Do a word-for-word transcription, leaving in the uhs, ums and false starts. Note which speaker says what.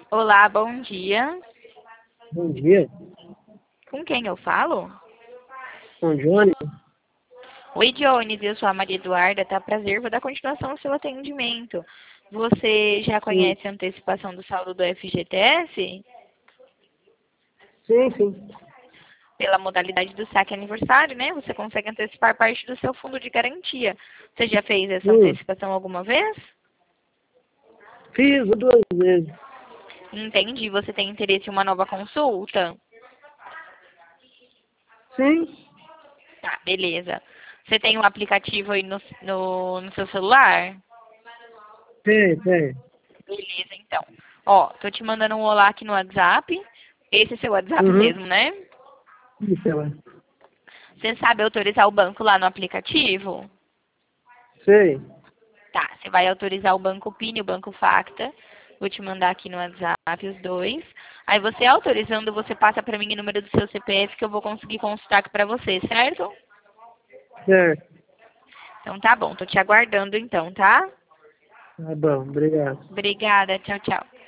Speaker 1: Olá, bom dia.
Speaker 2: Bom dia,
Speaker 1: Com quem eu falo?
Speaker 2: com o Johnny.
Speaker 1: Oi, Jones, eu sou a Maria Eduarda, tá? Prazer, vou dar continuação ao seu atendimento. Você já
Speaker 2: Sim,
Speaker 1: conhece a antecipação do saldo do F G T S?
Speaker 2: sim, sim.
Speaker 1: Pela modalidade do saque aniversário, né? Você consegue antecipar parte do seu fundo de garantia. Você já fez essa
Speaker 2: Hum,
Speaker 1: antecipação alguma vez?
Speaker 2: fiz duas vezes.
Speaker 1: Entendi. Você tem interesse em uma nova consulta?
Speaker 2: Sim,
Speaker 1: Tá, beleza. Você tem um aplicativo aí no, no, no seu celular?
Speaker 2: tem, tem.
Speaker 1: Beleza, então. Ó, tô te mandando um olá aqui no WhatsApp. Esse é seu WhatsApp
Speaker 2: Uhum.
Speaker 1: mesmo, né?
Speaker 2: Isso, ela.
Speaker 1: Você sabe autorizar o banco lá no aplicativo?
Speaker 2: Sei.
Speaker 1: Tá, você vai autorizar o Banco Pini e o Banco Facta. Vou te mandar aqui no WhatsApp os dois. Aí você autorizando, você passa para mim o número do seu C P F que eu vou conseguir consultar aqui para você, certo?
Speaker 2: Certo.
Speaker 1: Então tá bom, tô te aguardando então, tá?
Speaker 2: Tá bom, obrigado.
Speaker 1: Obrigada, tchau, tchau.